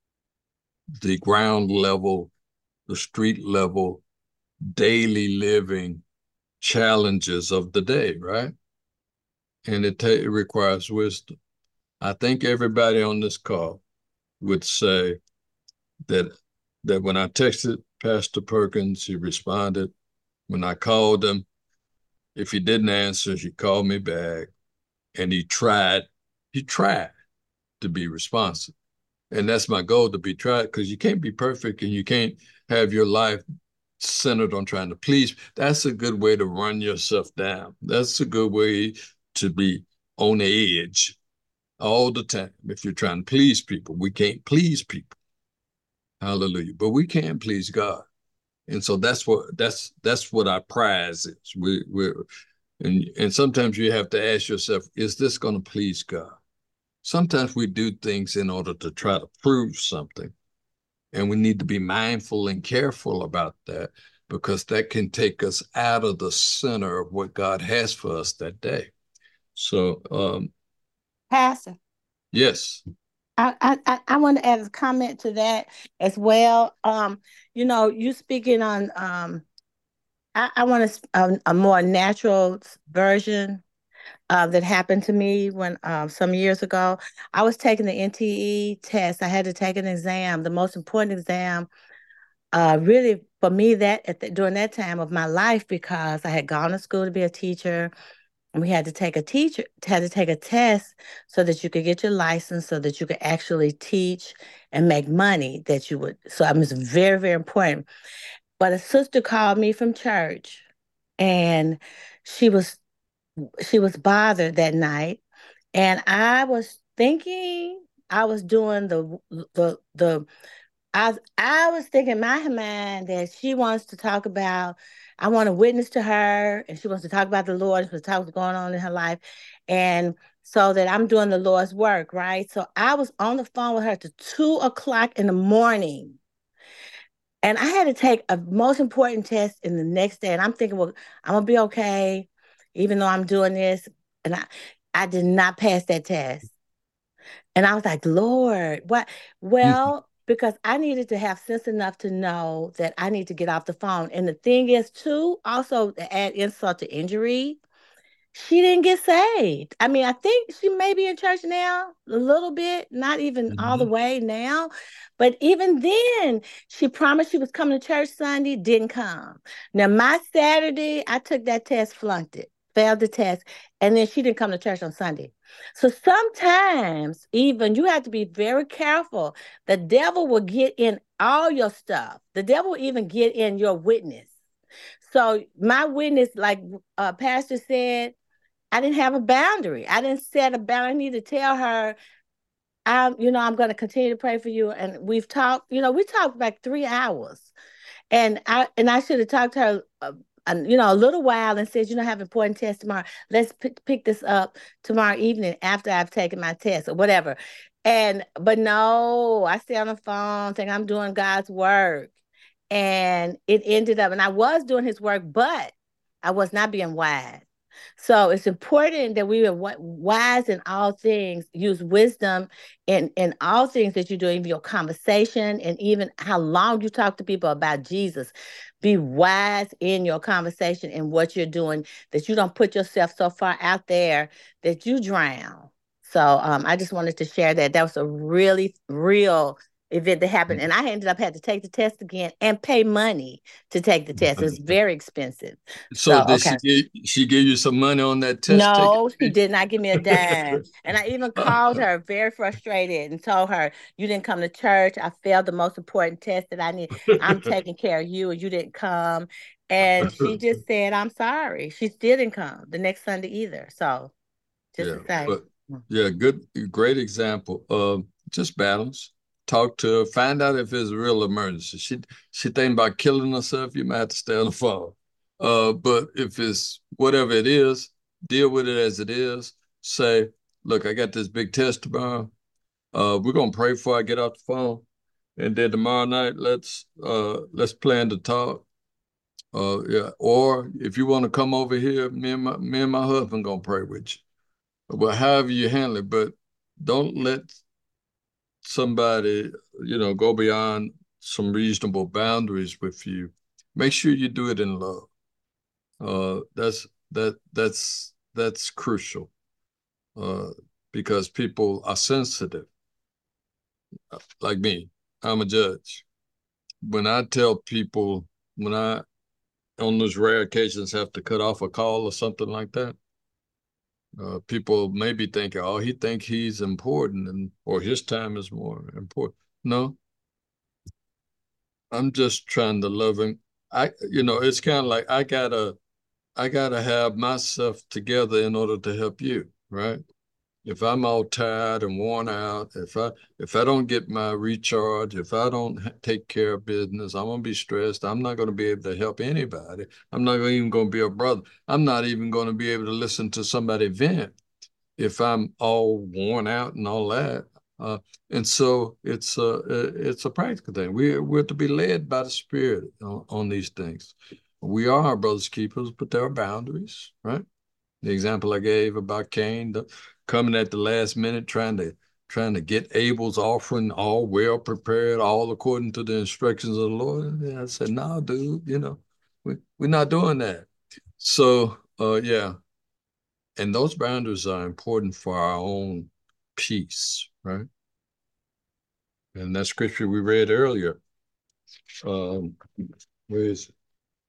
the ground level, the street level, daily living challenges of the day, right? And it requires wisdom. I think everybody on this call would say that when I texted Pastor Perkins, he responded. When I called him, if he didn't answer, he called me back, and he tried to be responsive. And that's my goal, to be tried, because you can't be perfect and you can't have your life centered on trying to please. That's a good way to run yourself down. That's a good way to be on the edge all the time. If you're trying to please people, we can't please people. Hallelujah. But we can please God. And so that's what our prize is. And sometimes you have to ask yourself, is this going to please God? Sometimes we do things in order to try to prove something. And we need to be mindful and careful about that, because that can take us out of the center of what God has for us that day. So, Pastor, yes. I want to add a comment to that as well. You speaking on, I want a more natural version that happened to me when some years ago. I was taking the NTE test. I had to take an exam, the most important exam, really for me during that time of my life, because I had gone to school to be a teacher. And we had to take a test so that you could get your license, so that you could actually teach and make money So it was very, very important. But a sister called me from church, and she was bothered that night. And I was thinking I was doing I was thinking in my mind that she wants to talk about, I want to witness to her, and she wants to talk about the Lord, she wants to talk what's going on in her life. And so that I'm doing the Lord's work, right? So I was on the phone with her to 2:00 in the morning. And I had to take a most important test in the next day. And I'm thinking, well, I'm going to be okay, even though I'm doing this. And I did not pass that test. And I was like, Lord, what? Well, because I needed to have sense enough to know that I need to get off the phone. And the thing is, too, also to add insult to injury, she didn't get saved. I mean, I think she may be in church now a little bit, not even all the way now. But even then, she promised she was coming to church Sunday, didn't come. Now, my Saturday, I took that test, flunked it, failed the test, and then she didn't come to church on Sunday. So sometimes even you have to be very careful. The devil will get in all your stuff. The devil will even get in your witness. So my witness, like Pastor said, I didn't have a boundary. I didn't set a boundary. I need to tell her, I'm going to continue to pray for you. And we've talked, we talked like 3 hours. And I should have talked to her, a little while, and said, I have an important test tomorrow. Let's pick this up tomorrow evening after I've taken my test or whatever. But no, I stay on the phone thinking I'm doing God's work. And it ended up, and I was doing his work, but I was not being wise. So it's important that we are wise in all things, use wisdom in all things that you do, in your conversation, and even how long you talk to people about Jesus. Be wise in your conversation and what you're doing, that you don't put yourself so far out there that you drown. So I just wanted to share that. That was a really real event that happened. And I ended up had to take the test again and pay money to take the test. It was very expensive. So did she give you some money on that test? No, she did not give me a dime. And I even called her very frustrated and told her, you didn't come to church. I failed the most important test that I need. I'm taking care of you, and you didn't come. And she just said, I'm sorry. She still didn't come the next Sunday either. So just to say. Great example of just balance. talk to her, find out if it's a real emergency. She thinking about killing herself, you might have to stay on the phone. But if it's whatever it is, deal with it as it is. Say, look, I got this big test tomorrow. We're gonna pray before I get off the phone. And then tomorrow night, let's plan to talk. Yeah. Or if you want to come over here, me and my husband gonna pray with you. Well, however you handle it, but don't let somebody, go beyond some reasonable boundaries with you. Make sure you do it in love. That's crucial. Because people are sensitive. Like me, I'm a judge. When I tell people, on those rare occasions have to cut off a call or something like that, people may be thinking, oh, he think he's important or his time is more important. No, I'm just trying to love him. It's kind of like I gotta have myself together in order to help you, right? If I'm all tired and worn out, if I don't get my recharge, if I don't take care of business, I'm gonna be stressed. I'm not gonna be able to help anybody. I'm not even gonna be a brother. I'm not even gonna be able to listen to somebody vent if I'm all worn out and all that. And so it's a practical thing. We're to be led by the Spirit on these things. We are our brother's keepers, but there are boundaries, right? The example I gave about Cain, coming at the last minute, trying to get Abel's offering all well prepared, all according to the instructions of the Lord. And I said, no, dude, we're not doing that. So, yeah. And those boundaries are important for our own peace, right? And that scripture we read earlier, where is it?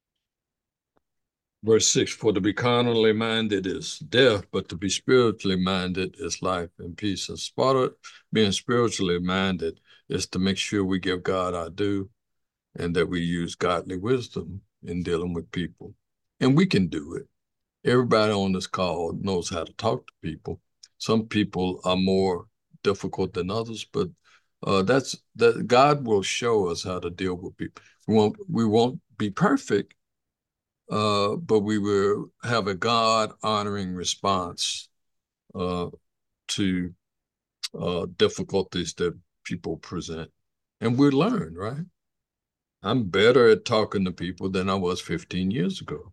Verse 6, for to be carnally minded is death, but to be spiritually minded is life and peace. And part of being spiritually minded is to make sure we give God our due and that we use godly wisdom in dealing with people. And we can do it. Everybody on this call knows how to talk to people. Some people are more difficult than others, but that God will show us how to deal with people. We won't be perfect, but we will have a God-honoring response to difficulties that people present. And we learn, right? I'm better at talking to people than I was 15 years ago.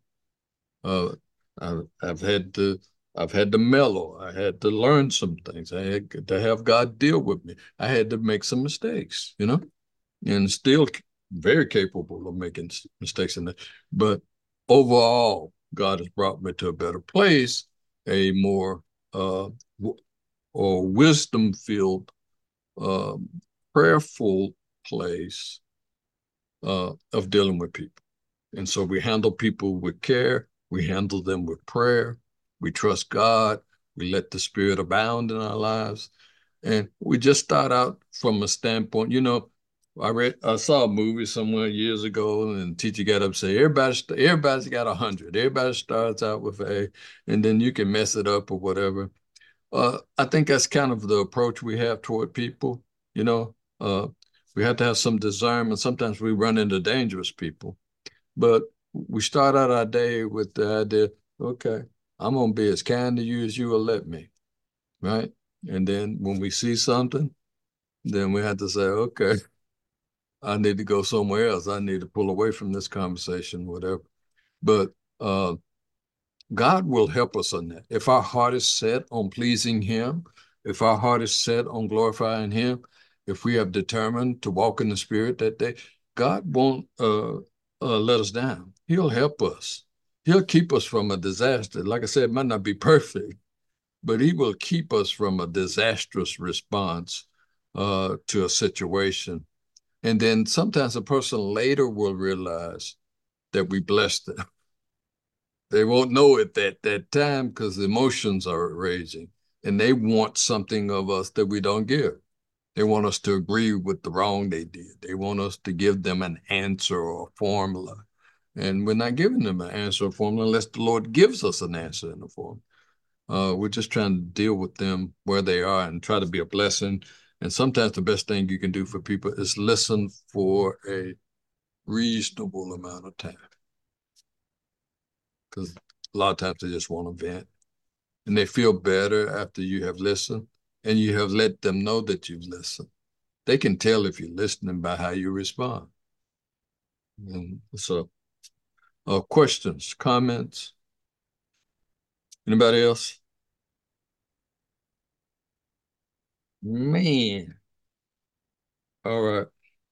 I've had to mellow. I had to learn some things. I had to have God deal with me. I had to make some mistakes, and still very capable of making mistakes in that. But overall, God has brought me to a better place, a more wisdom-filled, prayerful place of dealing with people. And so we handle people with care. We handle them with prayer. We trust God. We let the Spirit abound in our lives. And we just start out from a standpoint, I saw a movie somewhere years ago, and the teacher got up and said, everybody's got 100. Everybody starts out with A, and then you can mess it up or whatever. I think that's kind of the approach we have toward people. We have to have some discernment. Sometimes we run into dangerous people, but we start out our day with the idea, okay, I'm going to be as kind to you as you will let me, right? And then when we see something, then we have to say, okay, I need to go somewhere else. I need to pull away from this conversation, whatever. But God will help us on that. If our heart is set on pleasing Him, if our heart is set on glorifying Him, if we have determined to walk in the Spirit that day, God won't let us down. He'll help us. He'll keep us from a disaster. Like I said, it might not be perfect, but He will keep us from a disastrous response to a situation. And then sometimes a person later will realize that we blessed them. They won't know it at that time because the emotions are raging, and they want something of us that we don't give. They want us to agree with the wrong they did. They want us to give them an answer or a formula. And we're not giving them an answer or formula unless the Lord gives us an answer in the form. We're just trying to deal with them where they are and try to be a blessing And sometimes the best thing you can do for people is listen for a reasonable amount of time. Because a lot of times they just want to vent. And they feel better after you have listened and you have let them know that you've listened. They can tell if you're listening by how you respond. And so, questions, comments? Anybody else? Man. All right.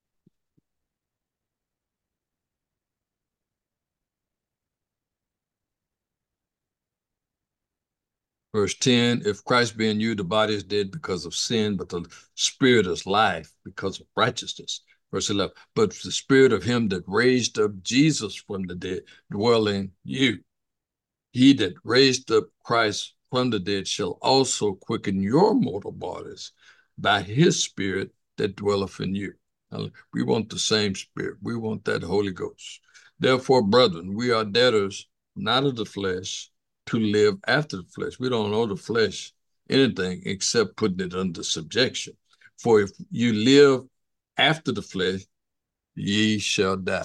Verse 10, if Christ be in you, the body is dead because of sin, but the spirit is life because of righteousness. Verse 11, but the spirit of him that raised up Jesus from the dead dwell in you. He that raised up Christ from the dead shall also quicken your mortal bodies by his spirit that dwelleth in you. We want the same spirit. We want that Holy Ghost. Therefore, brethren, we are debtors, not of the flesh, to live after the flesh. We don't owe the flesh anything except putting it under subjection. For if you live after the flesh, ye shall die.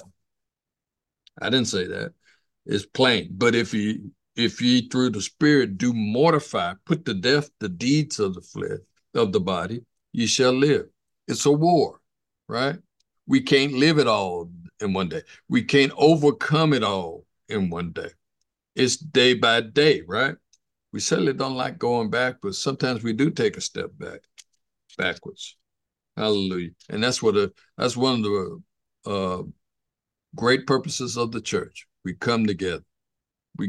I didn't say that. It's plain. But if ye through the spirit do mortify, put to death the deeds of the flesh, of the body, ye shall live. It's a war, right? We can't live it all in one day. We can't overcome it all in one day. It's day by day, right? We certainly don't like going back, but sometimes we do take a step backwards. Hallelujah. And that's one of the great purposes of the church. We come together. We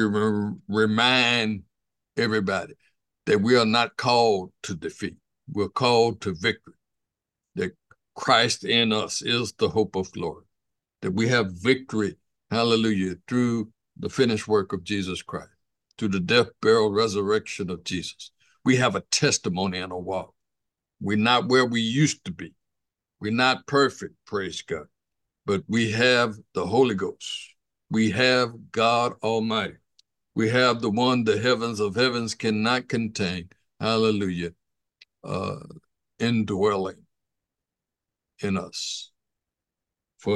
remind everybody that we are not called to defeat. We're called to victory. That Christ in us is the hope of glory. That we have victory, hallelujah, through the finished work of Jesus Christ, through the death, burial, resurrection of Jesus. We have a testimony and a walk. We're not where we used to be. We're not perfect, praise God, but we have the Holy Ghost. We have God Almighty. We have the one the heavens of heavens cannot contain, hallelujah, indwelling in us. For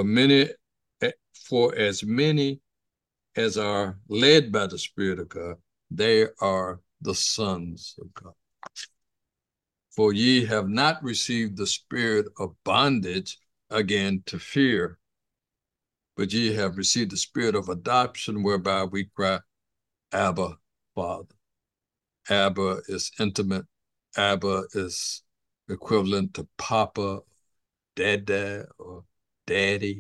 as many as are led by the Spirit of God, they are the sons of God. For ye have not received the spirit of bondage again to fear, but ye have received the spirit of adoption, whereby we cry, Abba, Father. Abba is intimate. Abba is equivalent to Papa, Dada, or Daddy.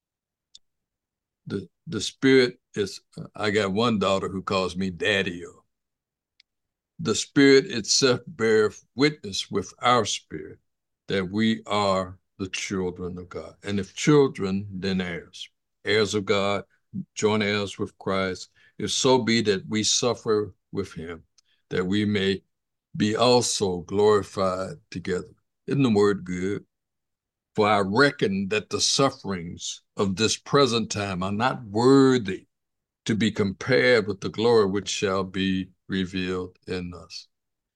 The spirit is, I got one daughter who calls me Daddy. The spirit itself beareth witness with our spirit that we are the children of God. And if children, then heirs. Heirs of God, joint heirs with Christ, if so be that we suffer with him, that we may be also glorified together. Isn't the word good? For I reckon that the sufferings of this present time are not worthy to be compared with the glory which shall be revealed in us.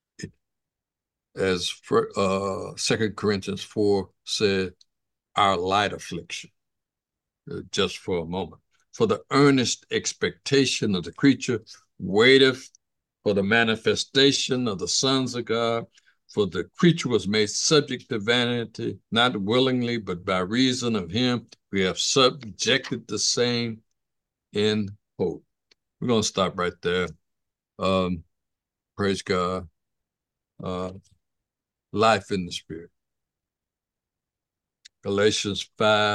As 2 Corinthians 4 said, our light affliction, just for a moment. For the earnest expectation of the creature waiteth for the manifestation of the sons of God. For the creature was made subject to vanity, not willingly, but by reason of him we have subjected the same in hope. We're going to stop right there. Praise God. Life in the Spirit. Galatians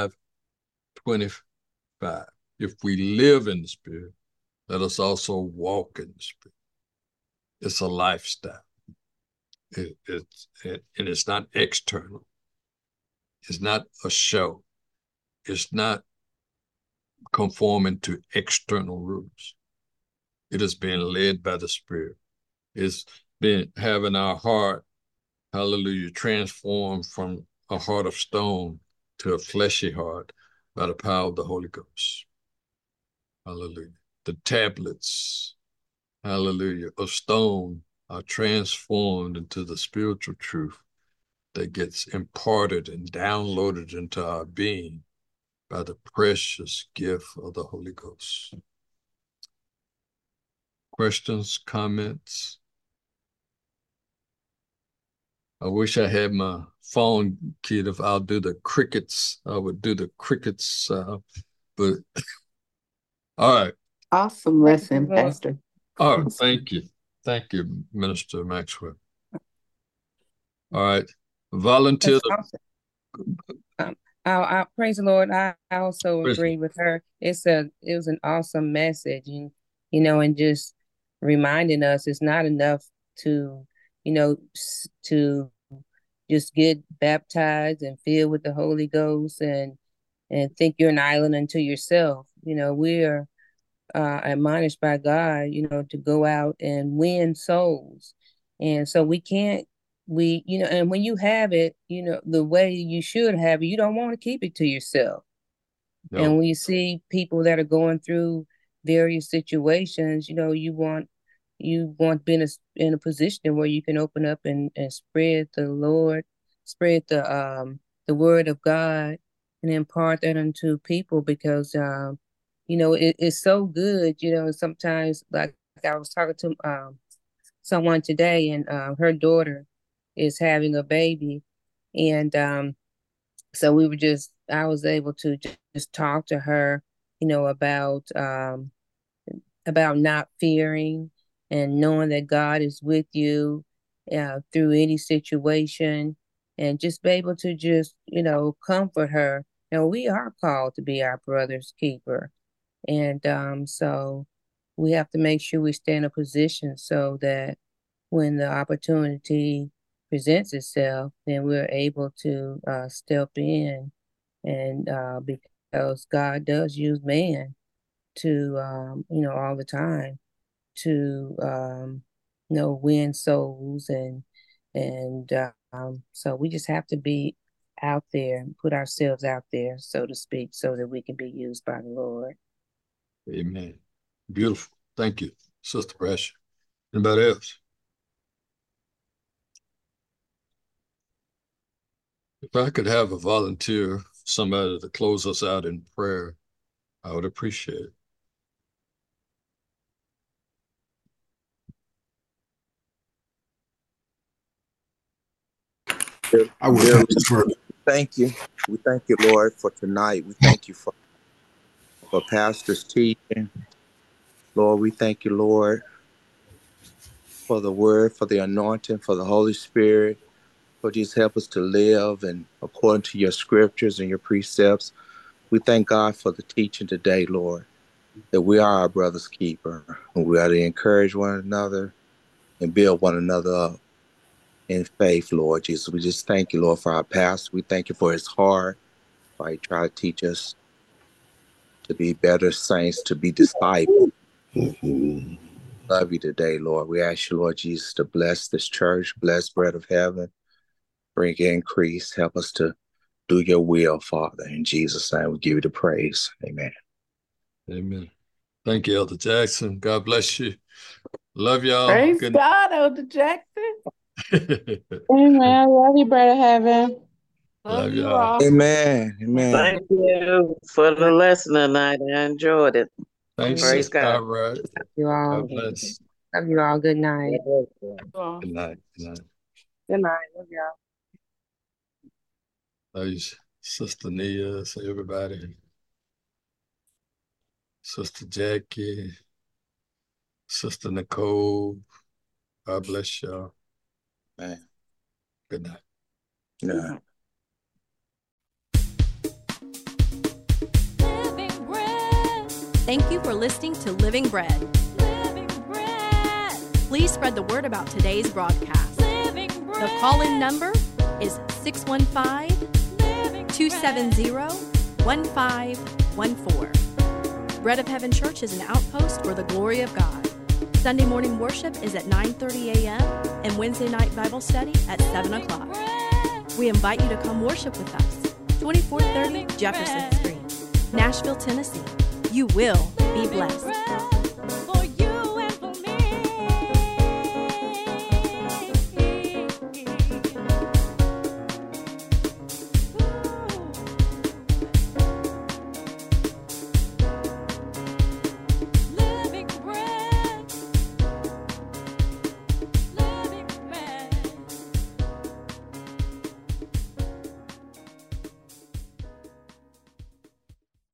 5:25. If we live in the Spirit, let us also walk in the Spirit. It's a lifestyle. And it's not external. It's not a show. It's not conforming to external rules. It is being led by the Spirit. It's been having our heart, hallelujah, transformed from a heart of stone to a fleshy heart by the power of the Holy Ghost. Hallelujah. The tablets, hallelujah, of stone are transformed into the spiritual truth that gets imparted and downloaded into our being by the precious gift of the Holy Ghost. Questions, comments? I wish I had my phone, kid. If I'll do the crickets, I would do the crickets. But all right. Awesome lesson, Pastor. All right. Thank you. Thank you, Minister Maxwell. All right. Volunteer. I praise the Lord. I also agree with her. It was an awesome message, and and just reminding us it's not enough to to just get baptized and filled with the Holy Ghost and think you're an island unto yourself. We're admonished by God, to go out and win souls, and so and when you have it, the way you should have it, you don't want to keep it to yourself. No. And when you see people that are going through various situations, you want to be in a position where you can open up and spread the Lord, spread the word of God, and impart that unto people, because it's so good. Sometimes, like I was talking to someone today, and her daughter is having a baby, and so I was able to just talk to her, about not fearing and knowing that God is with you through any situation, and just be able to just comfort her. We are called to be our brother's keeper, and so we have to make sure we stay in a position so that when the opportunity presents itself, then we're able to step in, and because God does use man to all the time to win souls, and so we just have to be out there and put ourselves out there, so to speak, so that we can be used by the Lord. Amen. Beautiful. Thank you, Sister Brasher. Anybody else? If I could have a volunteer, somebody to close us out in prayer, I would appreciate it. I would thank you. We thank you, Lord, for tonight. We thank you for Pastor's teaching. Lord, we thank you, Lord, for the word, for the anointing, for the Holy Spirit. Lord, just help us to live and according to your scriptures and your precepts. We thank God for the teaching today, Lord, that we are our brother's keeper, and we are to encourage one another and build one another up in faith, Lord Jesus. We just thank you, Lord, for our pastor. We thank you for his heart, why he tried to teach us to be better saints, to be disciples. Mm-hmm. Love you today, Lord. We ask you, Lord Jesus, to bless this church, bless Bread of Heaven, bring increase, help us to do your will, Father. In Jesus' name, we give you the praise. Amen. Amen. Thank you, Elder Jackson. God bless you. Love y'all. Praise God, Elder Jackson. Amen. Love you, Brother Heaven. Love y'all. Amen. Amen. Thank you for the lesson tonight. I enjoyed it. Thanks. Praise God. All right. You all. God bless. Love you all. Good night. Good night. Good night. Good night. Love y'all. Love you, Sister Nia, everybody. Sister Jackie, Sister Nicole. God bless y'all. Man. Good night. Yeah. Thank you for listening to Living Bread. Living Bread. Please spread the word about today's broadcast. Living Bread. The call-in number is 615-270-1514. Bread of Heaven Church is an outpost for the glory of God. Sunday morning worship is at 9:30 a.m. and Wednesday night Bible study at 7 o'clock. We invite you to come worship with us. 2430 Jefferson Street, Nashville, Tennessee. You will be blessed.